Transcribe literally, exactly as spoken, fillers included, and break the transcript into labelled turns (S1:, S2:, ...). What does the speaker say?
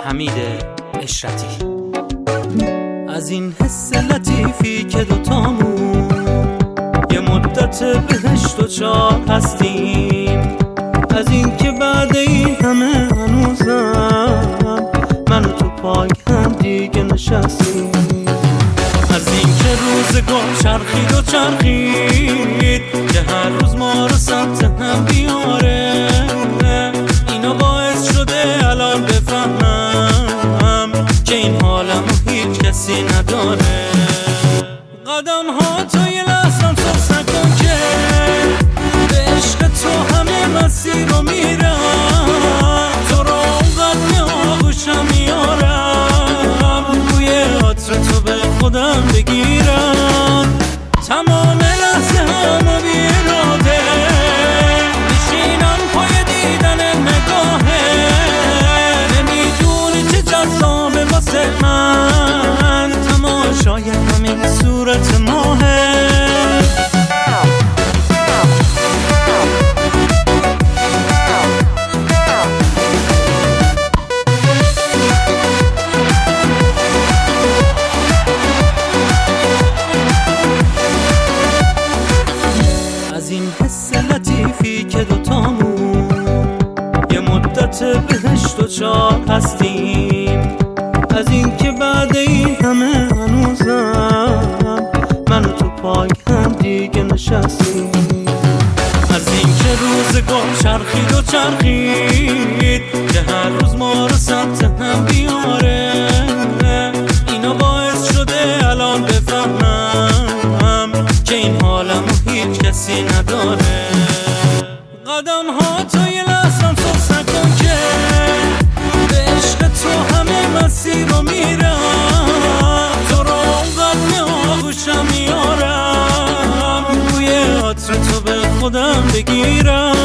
S1: حمید اشرتی. از این حس لطیفی که دوتامون یه مدت بهش دوچار هستیم، از این که بعد این همه هنوزم من و تو پای هم دیگه نشستیم، از این که روزگار چرخید و چرخید که هر روز ما رو سمت هم بیاره، اینا باعث شده الان بفهمم که این حالم رو هیچ کسی نداره. قدم ها تو یه لحظم سوز نکن که به عشق تو همه مسیر رو میرم، تو رو اونقدر می آغوشم میارم، بوی عطر تو به خودم بگیرم، تمام لحظه همو بی اراده میشینم پای دیدن نگاهه، نمیدونی چه جذابه واسه من تماشای همین صورت ماهه. از این حس لطیفی که دوتامون یه مدت بهش دوچار هستیم، از این که بعد این همه هنوزم من و تو پای هم دیگه نشستیم، از این که روزگار چرخید و چرخید که هر روز ما رو سمت هم بیاره، اینا باعث شده الان بفهمم که این حالم رو هیچ کسی نداره. قدم ها تو یه لحظم سوز نکن که به عشق تو همه مسیر رو میرم، تو رو اونقدر می آغوشم میارم، بوی عطر تو به خودم بگیرم،